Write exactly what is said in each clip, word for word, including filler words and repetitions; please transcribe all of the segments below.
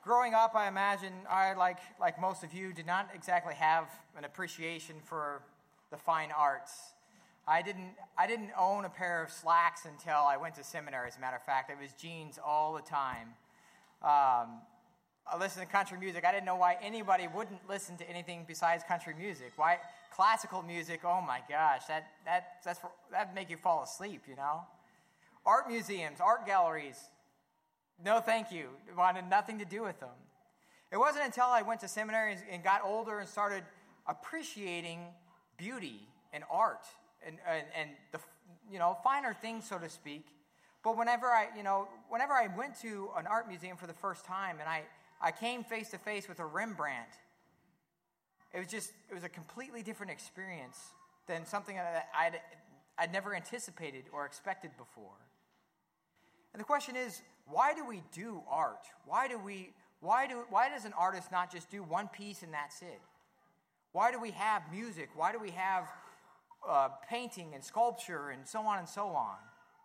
growing up, I imagine I, like like most of you, did not exactly have an appreciation for the fine arts. I didn't I didn't own a pair of slacks until I went to seminary. As a matter of fact, it was jeans all the time. Um, I listened to country music. I didn't know why anybody wouldn't listen to anything besides country music. Why classical music? Oh my gosh, that that that's that'd make you fall asleep, you know. Art museums, art galleries. No, thank you. Wanted nothing to do with them. It wasn't until I went to seminary and got older and started appreciating beauty and art and, and, and the, you know, finer things, so to speak. But whenever I, you know, whenever I went to an art museum for the first time and I, I came face to face with a Rembrandt, it was just, it was a completely different experience than something that I'd, I'd never anticipated or expected before. And the question is, why do we do art? Why do we, why do, why does an artist not just do one piece and that's it? Why do we have music? Why do we have uh, painting and sculpture and so on and so on?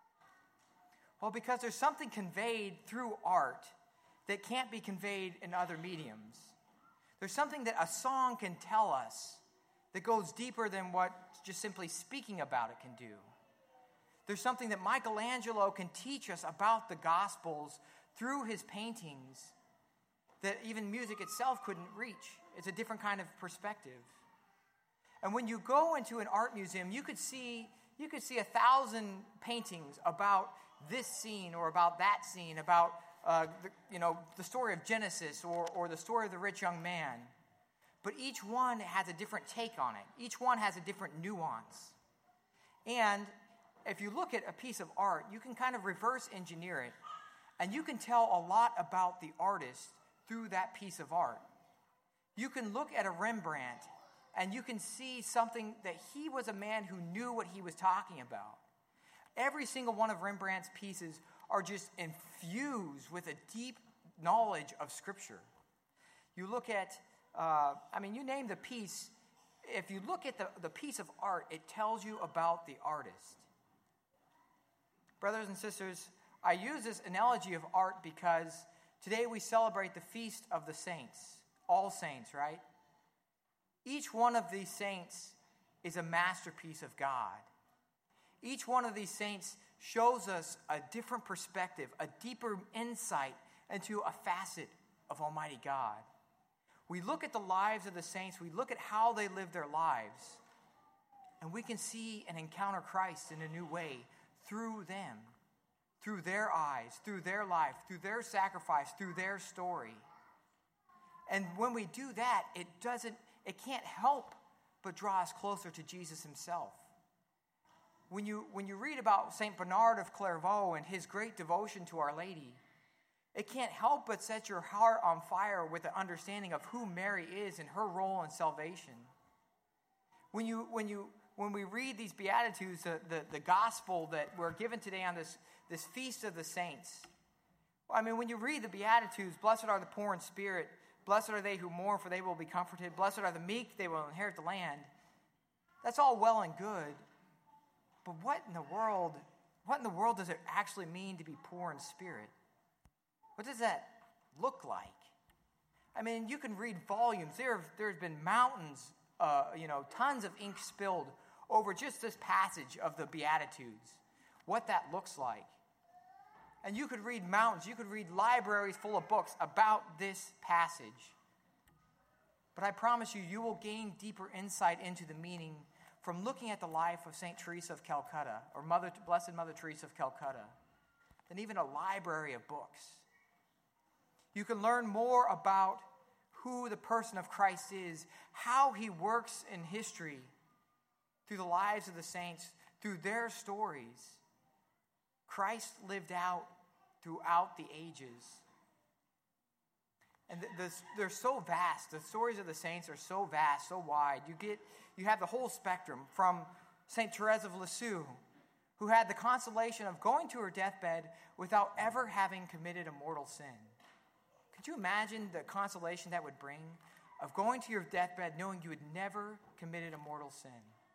Well, because there's something conveyed through art that can't be conveyed in other mediums. There's something that a song can tell us that goes deeper than what just simply speaking about it can do. There's something that Michelangelo can teach us about the Gospels through his paintings that even music itself couldn't reach. It's a different kind of perspective. And when you go into an art museum, you could see you could see a thousand paintings about this scene or about that scene, about uh, the, you know the story of Genesis or or the story of the rich young man. But each one has a different take on it. Each one has a different nuance. And if you look at a piece of art, you can kind of reverse engineer it, and you can tell a lot about the artist through that piece of art. You can look at a Rembrandt, and you can see something that he was a man who knew what he was talking about. Every single one of Rembrandt's pieces are just infused with a deep knowledge of Scripture. You look at, uh, I mean, you name the piece. If you look at the, the piece of art, it tells you about the artist. Brothers and sisters, I use this analogy of art because today we celebrate the feast of the saints, all saints, right? Each one of these saints is a masterpiece of God. Each one of these saints shows us a different perspective, a deeper insight into a facet of Almighty God. We look at the lives of the saints, we look at how they live their lives, and we can see and encounter Christ in a new way through them, through their eyes, through their life, through their sacrifice, through their story. And when we do that, it doesn't, it can't help but draw us closer to Jesus himself. When you, when you read about Saint Bernard of Clairvaux and his great devotion to Our Lady, it can't help but set your heart on fire with the understanding of who Mary is and her role in salvation. When you, when you, when we read these Beatitudes, the, the, the gospel that we're given today on this, this feast of the saints, I mean, when you read the Beatitudes, blessed are the poor in spirit, blessed are they who mourn, for they will be comforted, blessed are the meek, they will inherit the land. That's all well and good, but what in the world, what in the world does it actually mean to be poor in spirit? What does that look like? I mean, you can read volumes. There have, there's been mountains, uh, you know, tons of ink spilled over just this passage of the Beatitudes, what that looks like. And you could read mountains, you could read libraries full of books about this passage. But I promise you, you will gain deeper insight into the meaning from looking at the life of Saint Teresa of Calcutta, or Mother, Blessed Mother Teresa of Calcutta, than even a library of books. You can learn more about who the person of Christ is, how he works in history, through the lives of the saints, through their stories. Christ lived out throughout the ages. And the, the, they're so vast. The stories of the saints are so vast, so wide. You get, you have the whole spectrum from Saint Therese of Lisieux, who had the consolation of going to her deathbed without ever having committed a mortal sin. Could you imagine the consolation that would bring of going to your deathbed knowing you had never committed a mortal sin?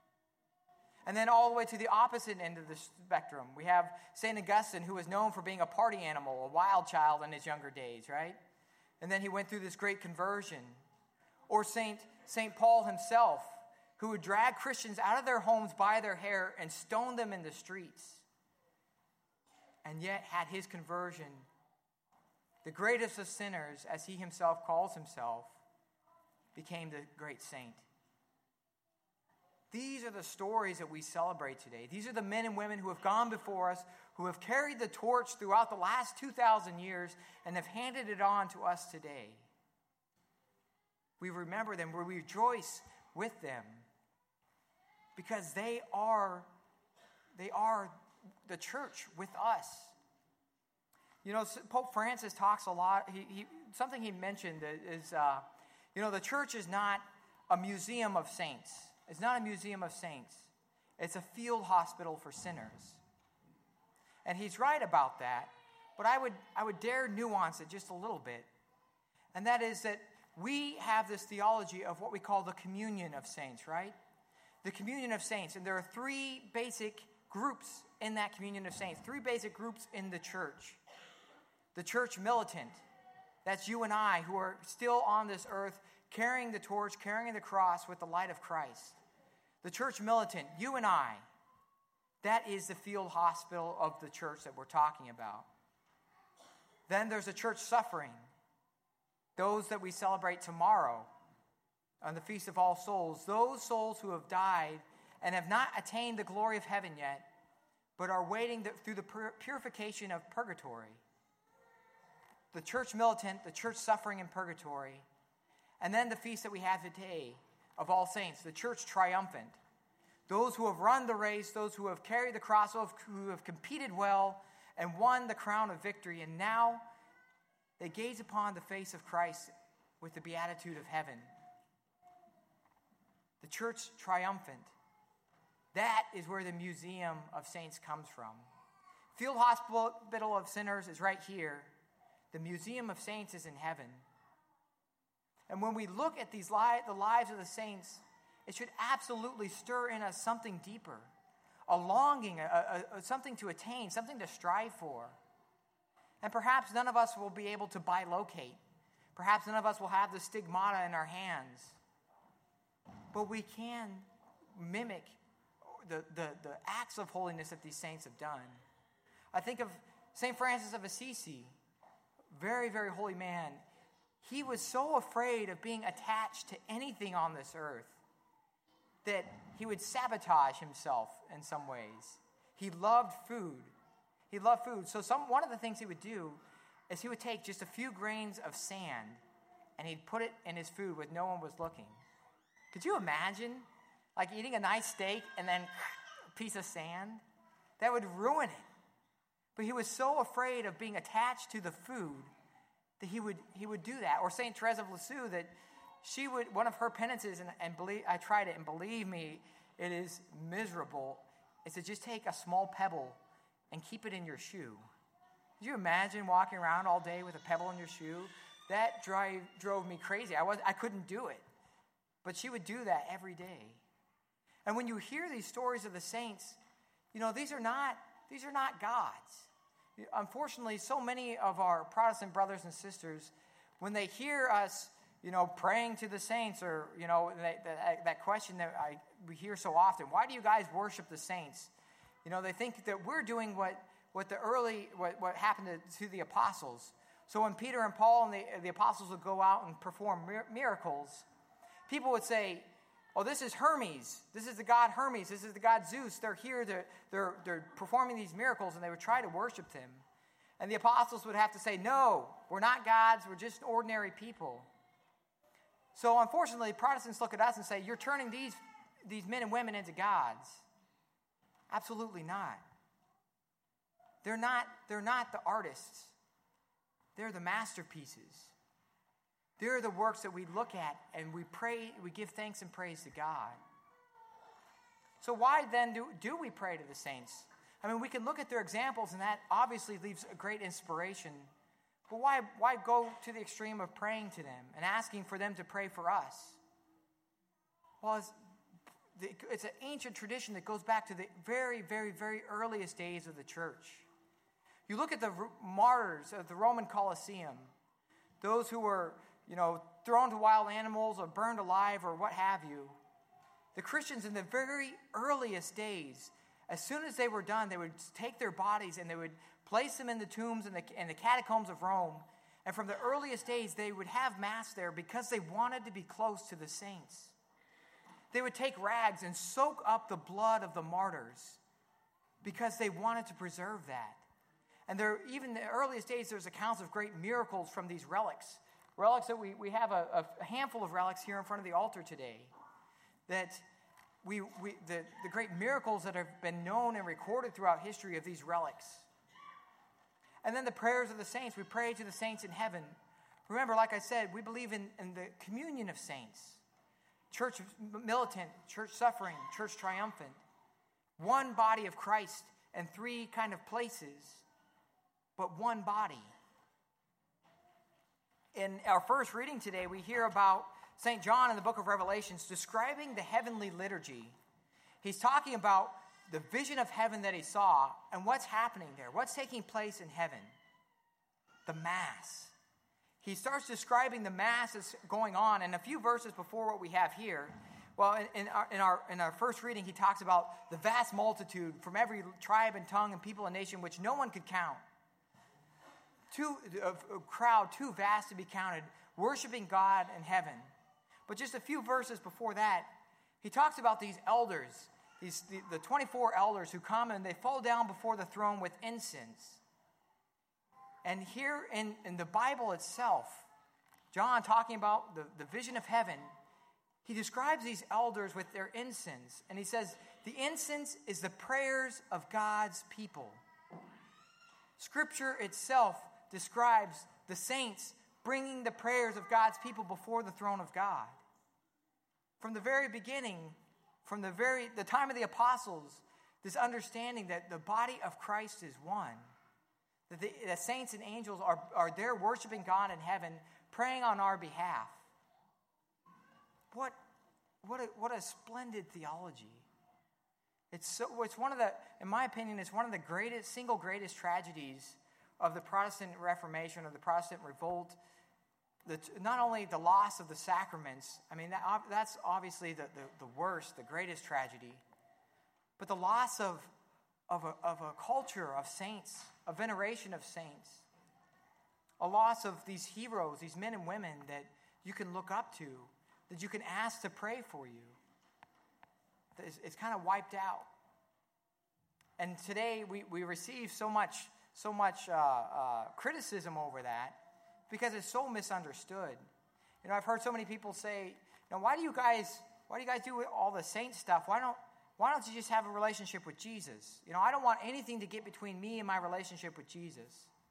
And then all the way to the opposite end of the spectrum, we have Saint Augustine, who was known for being a party animal, a wild child in his younger days, right? and then he went through this great conversion. Or Saint Saint Paul himself, who would drag Christians out of their homes by their hair and stone them in the streets, and yet had his conversion, the greatest of sinners, as he himself calls himself, became the great saint. These are the stories that we celebrate today. These are the men and women who have gone before us, who have carried the torch throughout the last two thousand years and have handed it on to us today. We remember them, we rejoice with them, because they are, they are the church with us. You know, Pope Francis talks a lot. He, he, something he mentioned is, uh, you know, the church is not a museum of saints. It's not a museum of saints. It's a field hospital for sinners. And he's right about that. But I would, I would dare nuance it just a little bit. And that is that we have this theology of what we call the communion of saints, right? The communion of saints. And there are three basic groups in that communion of saints. Three basic groups in the church. The church militant. That's you and I, who are still on this earth carrying the torch, carrying the cross with the light of Christ. The church militant, you and I. That is the field hospital of the church that we're talking about. Then there's a church suffering. Those that we celebrate tomorrow on the Feast of All Souls. Those souls who have died and have not attained the glory of heaven yet, but are waiting the, through the pur- purification of purgatory. The church militant, the church suffering in purgatory. And then the feast that we have today of All Saints, the church triumphant. Those who have run the race, those who have carried the cross, who have competed well and won the crown of victory, and now they gaze upon the face of Christ with the beatitude of heaven. The church triumphant. That is where the museum of saints comes from. Field hospital of sinners is right here. The museum of saints is in heaven. And when we look at these li- the lives of the saints, it should absolutely stir in us something deeper. A longing, a, a, a, something to attain, something to strive for. And perhaps none of us will be able to bilocate. Perhaps none of us will have the stigmata in our hands. But we can mimic the, the, the acts of holiness that these saints have done. I think of Saint Francis of Assisi, very, very holy man. He was so afraid of being attached to anything on this earth that he would sabotage himself in some ways. He loved food. He loved food. So some one of the things he would do is he would take just a few grains of sand and he'd put it in his food when no one was looking. Could you imagine, like eating a nice steak and then a piece of sand? That would ruin it. But he was so afraid of being attached to the food that he would he would do that. Or Saint Therese of Lisieux, that she would, one of her penances, and, and believe I tried it, and believe me, it is miserable, is to just take a small pebble and keep it in your shoe. Could you imagine walking around all day with a pebble in your shoe? That drive, drove me crazy. I was I couldn't do it. But she would do that every day. And when you hear these stories of the saints, you know, these are not these are not gods. Unfortunately, so many of our Protestant brothers and sisters, when they hear us, you know, praying to the saints, or, you know, that, that, that question that I, we hear so often, why do you guys worship the saints? You know, they think that we're doing what, what the early, what, what happened to, to the apostles. So when Peter and Paul and the, the apostles would go out and perform mir- miracles, people would say, oh, this is Hermes. This is the god Hermes. This is the god Zeus. They're here. They're, they're, they're performing these miracles, and they would try to worship them. And the apostles would have to say, no, we're not gods. We're just ordinary people. So unfortunately, Protestants look at us and say, you're turning these, these men and women into gods. Absolutely not. They're not, they're not the artists. They're the masterpieces. They're the works that we look at and we pray, we give thanks and praise to God. So why then do, do we pray to the saints? I mean, we can look at their examples, and that obviously leaves a great inspiration. But why, why go to the extreme of praying to them and asking for them to pray for us? Well, it's, the, it's an ancient tradition that goes back to the very, very, very earliest days of the church. You look at the martyrs of the Roman Colosseum. those who were, you know, thrown to wild animals or burned alive or what have you. The Christians in the very earliest days, as soon as they were done, they would take their bodies and they would place them in the tombs and the, in the catacombs of Rome. And from the earliest days, they would have Mass there because they wanted to be close to the saints. They would take rags and soak up the blood of the martyrs because they wanted to preserve that. And there, even in the earliest days, there's accounts of great miracles from these relics. Relics that we, we have a, a handful of relics here in front of the altar today. That we, we the, the great miracles that have been known and recorded throughout history of these relics. And then the prayers of the saints. We pray to the saints in heaven. Remember, like I said, we believe in, in the communion of saints. Church militant, church suffering, church triumphant. One body of Christ and three kind of places, but one body. In our first reading today, we hear about Saint John in the book of Revelations describing the heavenly liturgy. He's talking about the vision of heaven that he saw and what's happening there, what's taking place in heaven. The Mass. He starts describing the Mass that's going on, and a few verses before what we have here. Well, in, in, our, in, our, in our first reading, he talks about the vast multitude from every tribe and tongue and people and nation, which no one could count. Too, a, a crowd too vast to be counted, worshiping God in heaven. But just a few verses before that, he talks about these elders, these the, the twenty-four elders who come and they fall down before the throne with incense. And here in, in the Bible itself, John talking about the, the vision of heaven, he describes these elders with their incense. And he says, the incense is the prayers of God's people. Scripture itself describes the saints bringing the prayers of God's people before the throne of God. From the very beginning, from the very the time of the apostles, this understanding that the body of Christ is one. That the, the saints and angels are, are there worshiping God in heaven, praying on our behalf. What, what, a, what a splendid theology. It's so it's one of the, in my opinion, it's one of the greatest, single greatest tragedies of the Protestant Reformation, of the Protestant revolt. The, not only the loss of the sacraments, I mean, that, that's obviously the, the, the worst, the greatest tragedy, but the loss of, of, a, of a culture of saints, a veneration of saints, a loss of these heroes, these men and women that you can look up to, that you can ask to pray for you. It's, it's kind of wiped out. And today we, we receive so much, so much uh, uh, criticism over that, because it's so misunderstood. You know, I've heard so many people say, "Now, why do you guys, why do you guys do all the saint stuff? Why don't, why don't you just have a relationship with Jesus? You know, I don't want anything to get between me and my relationship with Jesus."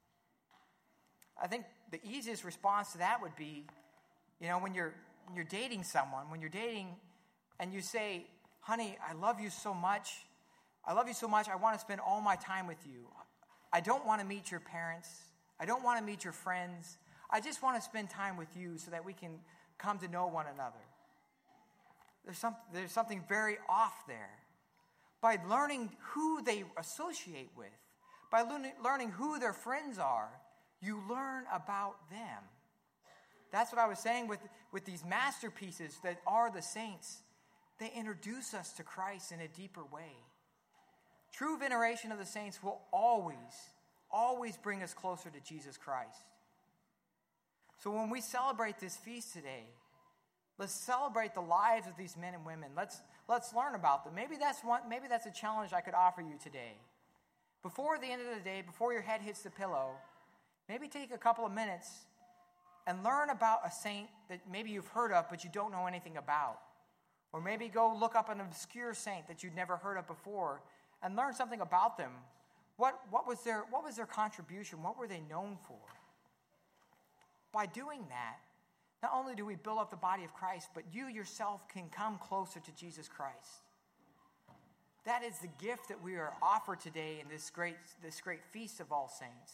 I think the easiest response to that would be, you know, when you're when you're dating someone, when you're dating, and you say, "Honey, I love you so much. I love you so much. I want to spend all my time with you. I don't want to meet your parents. I don't want to meet your friends. I just want to spend time with you so that we can come to know one another." There's, some, there's something very off there. By learning who they associate with, by learning, learning who their friends are, you learn about them. That's what I was saying with, with these masterpieces that are the saints. They introduce us to Christ in a deeper way. True veneration of the saints will always, always bring us closer to Jesus Christ. So when we celebrate this feast today, let's celebrate the lives of these men and women. Let's, let's learn about them. Maybe that's one, maybe that's a challenge I could offer you today. Before the end of the day, before your head hits the pillow, maybe take a couple of minutes and learn about a saint that maybe you've heard of but you don't know anything about. Or maybe go look up an obscure saint that you'd never heard of before and learn something about them. What, what was their, what was their contribution? What were they known for? By doing that, not only do we build up the body of Christ, but you yourself can come closer to Jesus Christ. That is the gift that we are offered today in this great, this great feast of all saints.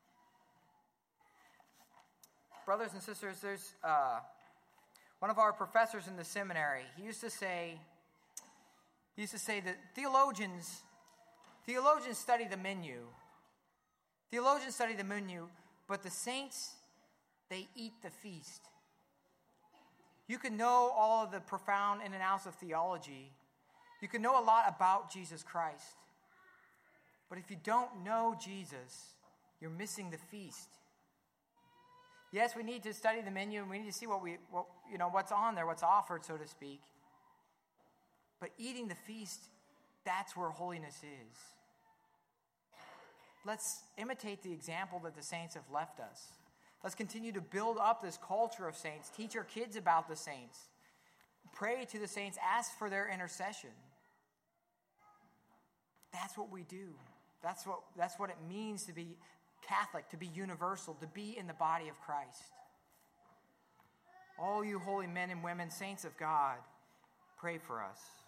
Brothers and sisters, there's uh, one of our professors in the seminary. He used to say, he used to say that theologians, theologians study the menu. Theologians study the menu, but the saints, they eat the feast. You can know all of the profound in and outs of theology. You can know a lot about Jesus Christ. But if you don't know Jesus, you're missing the feast. Yes, we need to study the menu and we need to see what we, what, you know, what's on there, what's offered, so to speak. But eating the feast, that's where holiness is. Let's imitate the example that the saints have left us. Let's continue to build up this culture of saints. Teach our kids about the saints. Pray to the saints. Ask for their intercession. That's what we do. That's what, that's what it means to be Catholic, to be universal, to be in the body of Christ. All you holy men and women, saints of God, pray for us.